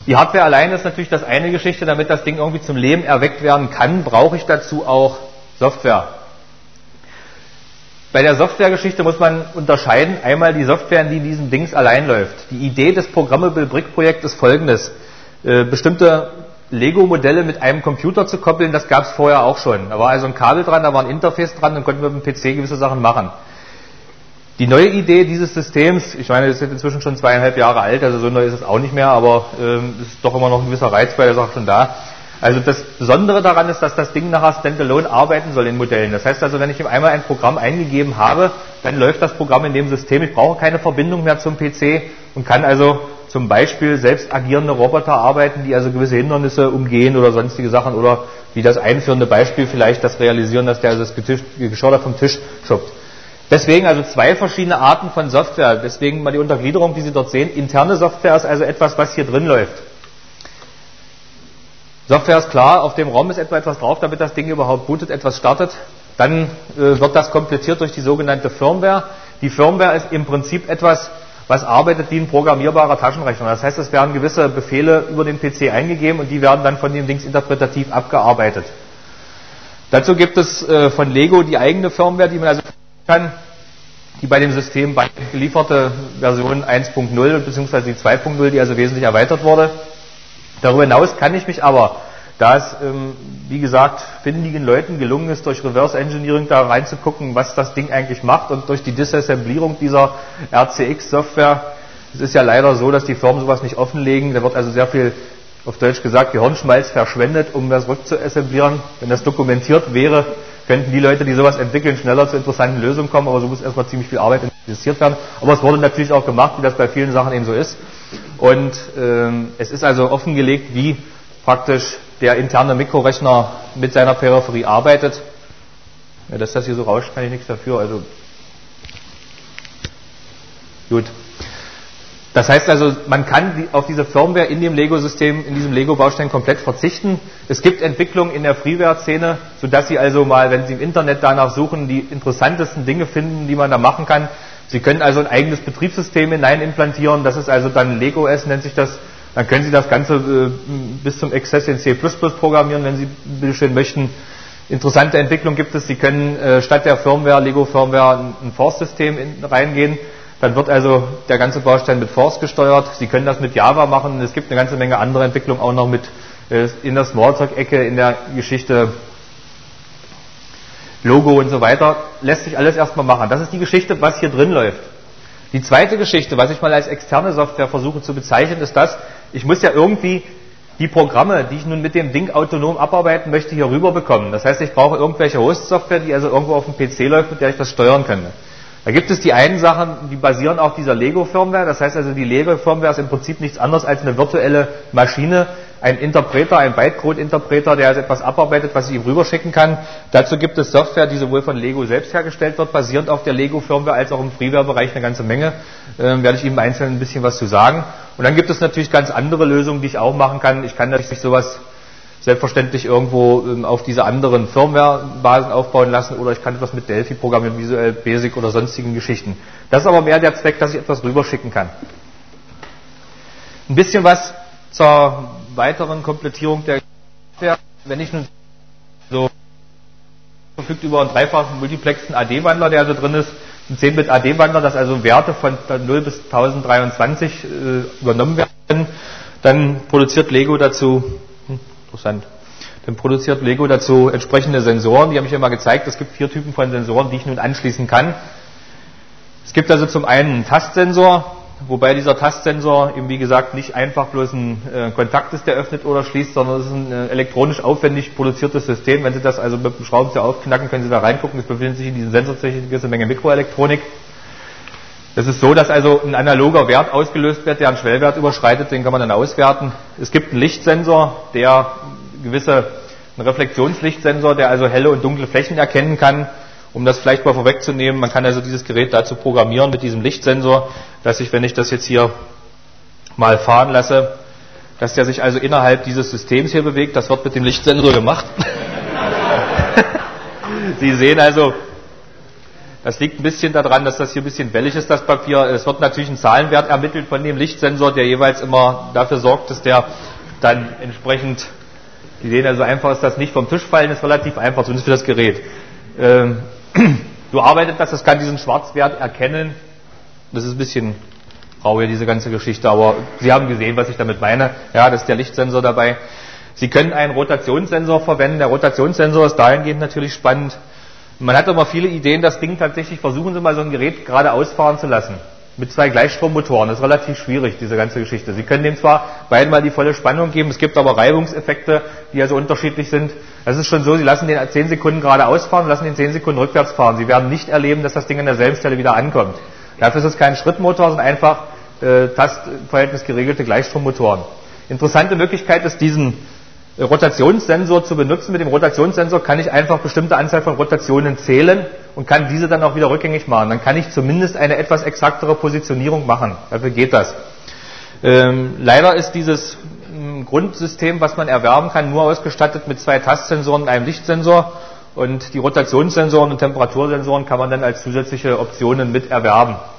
Die Hardware allein ist natürlich das eine Geschichte, damit das Ding irgendwie zum Leben erweckt werden kann, brauche ich dazu auch Software. Bei der Softwaregeschichte muss man unterscheiden, einmal die Software, die in diesen Dings allein läuft. Die Idee des Programmable Brick Projekts ist folgendes. Bestimmte Lego-Modelle mit einem Computer zu koppeln, das gab es vorher auch schon. Da war also ein Kabel dran, da war ein Interface dran und konnten wir mit dem PC gewisse Sachen machen. Die neue Idee dieses Systems, ich meine, das ist inzwischen schon 2,5 Jahre alt, also so neu ist es auch nicht mehr, aber es ist doch immer noch ein gewisser Reiz bei der Sache schon da. Also das Besondere daran ist, dass das Ding nachher standalone arbeiten soll in Modellen. Das heißt also, wenn ich ihm einmal ein Programm eingegeben habe, dann läuft das Programm in dem System. Ich brauche keine Verbindung mehr zum PC und kann also zum Beispiel selbst agierende Roboter arbeiten, die also gewisse Hindernisse umgehen oder sonstige Sachen oder wie das einführende Beispiel vielleicht das realisieren, dass der also das Geschirr da vom Tisch schubbt. Deswegen also zwei verschiedene Arten von Software. Deswegen mal die Untergliederung, die Sie dort sehen. Interne Software ist also etwas, was hier drin läuft. Software ist klar, auf dem ROM ist etwas drauf, damit das Ding überhaupt bootet, etwas startet. Dann wird das komplettiert durch die sogenannte Firmware. Die Firmware ist im Prinzip etwas, was arbeitet wie ein programmierbarer Taschenrechner. Das heißt, es werden gewisse Befehle über den PC eingegeben und die werden dann von dem Dings interpretativ abgearbeitet. Dazu gibt es von Lego die eigene Firmware, die man also kann, die bei dem System gelieferte Version 1.0 bzw. die 2.0, die also wesentlich erweitert wurde. Darüber hinaus kann ich mich aber, da es, wie gesagt, findigen Leuten gelungen ist, durch Reverse Engineering da reinzugucken, was das Ding eigentlich macht und durch die Disassemblierung dieser RCX-Software, es ist ja leider so, dass die Firmen sowas nicht offenlegen, da wird also sehr viel, auf Deutsch gesagt, Gehirnschmalz verschwendet, um das rückzuassemblieren. Wenn das dokumentiert wäre, könnten die Leute, die sowas entwickeln, schneller zu interessanten Lösungen kommen, aber so muss erstmal ziemlich viel Arbeit investiert werden. Aber es wurde natürlich auch gemacht, wie das bei vielen Sachen eben so ist. Und es ist also offengelegt, wie praktisch der interne Mikrorechner mit seiner Peripherie arbeitet. Ja, dass das hier so rauscht, kann ich nichts dafür. Also gut. Das heißt also, man kann auf diese Firmware in dem Lego-System, in diesem Lego-Baustein komplett verzichten. Es gibt Entwicklungen in der Freeware-Szene, sodass Sie also mal, wenn Sie im Internet danach suchen, die interessantesten Dinge finden, die man da machen kann. Sie können also ein eigenes Betriebssystem hinein implantieren. Das ist also dann LegoS, nennt sich das. Dann können Sie das Ganze bis zum Exzess in C++ programmieren, wenn Sie bitteschön möchten. Interessante Entwicklung gibt es. Sie können statt der Firmware, Lego-Firmware, ein Force-System reingehen. Dann wird also der ganze Baustein mit Force gesteuert. Sie können das mit Java machen. Es gibt eine ganze Menge andere Entwicklungen auch noch mit in der Smalltalk-Ecke, in der Geschichte Logo und so weiter. Lässt sich alles erstmal machen. Das ist die Geschichte, was hier drin läuft. Die zweite Geschichte, was ich mal als externe Software versuche zu bezeichnen, ist das, ich muss ja irgendwie die Programme, die ich nun mit dem Ding autonom abarbeiten möchte, hier rüber bekommen. Das heißt, ich brauche irgendwelche Host-Software, die also irgendwo auf dem PC läuft, mit der ich das steuern kann. Da gibt es die einen Sachen, die basieren auf dieser Lego-Firmware. Das heißt also, die Lego-Firmware ist im Prinzip nichts anderes als eine virtuelle Maschine, ein Interpreter, ein Bytecode-Interpreter, der also etwas abarbeitet, was ich ihm rüberschicken kann. Dazu gibt es Software, die sowohl von Lego selbst hergestellt wird, basierend auf der Lego-Firmware, als auch im Freeware-Bereich eine ganze Menge. Werde ich Ihnen im Einzelnen ein bisschen was zu sagen. Und dann gibt es natürlich ganz andere Lösungen, die ich auch machen kann. Ich kann natürlich sowas selbstverständlich irgendwo auf diese anderen Firmware-Basen aufbauen lassen oder ich kann etwas mit Delphi programmieren, Visual Basic oder sonstigen Geschichten. Das ist aber mehr der Zweck, dass ich etwas rüberschicken kann. Ein bisschen was zur weiteren Komplettierung der Software. Wenn ich nun so verfügt über einen dreifachen multiplexen AD-Wandler, der also drin ist, ein 10-Bit AD-Wandler, dass also Werte von 0 bis 1023 übernommen werden, dann produziert Lego dazu interessant. Dann produziert Lego dazu entsprechende Sensoren. Die habe ich ja mal gezeigt. Es gibt 4 Typen von Sensoren, die ich nun anschließen kann. Es gibt also zum einen einen Tastsensor, wobei dieser Tastsensor eben wie gesagt nicht einfach bloß ein Kontakt ist, der öffnet oder schließt, sondern es ist ein elektronisch aufwendig produziertes System. Wenn Sie das also mit dem Schraubenzieher aufknacken, können Sie da reingucken. Es befindet sich in diesem Sensor eine gewisse Menge Mikroelektronik. Es ist so, dass also ein analoger Wert ausgelöst wird, der einen Schwellwert überschreitet, den kann man dann auswerten. Es gibt einen Lichtsensor, einen Reflexionslichtsensor, der also helle und dunkle Flächen erkennen kann. Um das vielleicht mal vorwegzunehmen, man kann also dieses Gerät dazu programmieren mit diesem Lichtsensor, dass ich, wenn ich das jetzt hier mal fahren lasse, dass der sich also innerhalb dieses Systems hier bewegt. Das wird mit dem Lichtsensor gemacht. Sie sehen also, Das liegt ein bisschen daran, dass das hier ein bisschen wellig ist, das Papier. Es wird natürlich ein Zahlenwert ermittelt von dem Lichtsensor, der jeweils immer dafür sorgt, dass der dann entsprechend, Sie sehen also einfach ist das nicht vom Tisch fallen, ist relativ einfach, zumindest für das Gerät. So arbeitet das kann diesen Schwarzwert erkennen. Das ist ein bisschen grau hier, diese ganze Geschichte, aber Sie haben gesehen, was ich damit meine. Ja, das ist der Lichtsensor dabei. Sie können einen Rotationssensor verwenden. Der Rotationssensor ist dahingehend natürlich spannend. Man hat immer viele Ideen, das Ding tatsächlich, versuchen Sie mal so ein Gerät geradeaus fahren zu lassen. Mit 2 Gleichstrommotoren. Das ist relativ schwierig, diese ganze Geschichte. Sie können dem zwar beiden mal die volle Spannung geben, es gibt aber Reibungseffekte, die also unterschiedlich sind. Das ist schon so, Sie lassen den 10 Sekunden geradeaus fahren und lassen den 10 Sekunden rückwärts fahren. Sie werden nicht erleben, dass das Ding an derselben Stelle wieder ankommt. Dafür ist es kein Schrittmotor, sondern einfach Tastverhältnis geregelte Gleichstrommotoren. Interessante Möglichkeit ist, diesen Rotationssensor zu benutzen. Mit dem Rotationssensor kann ich einfach bestimmte Anzahl von Rotationen zählen und kann diese dann auch wieder rückgängig machen. Dann kann ich zumindest eine etwas exaktere Positionierung machen. Dafür geht das. Leider ist dieses Grundsystem, was man erwerben kann, nur ausgestattet mit 2 Tastsensoren und einem Lichtsensor. Und die Rotationssensoren und Temperatursensoren kann man dann als zusätzliche Optionen mit erwerben.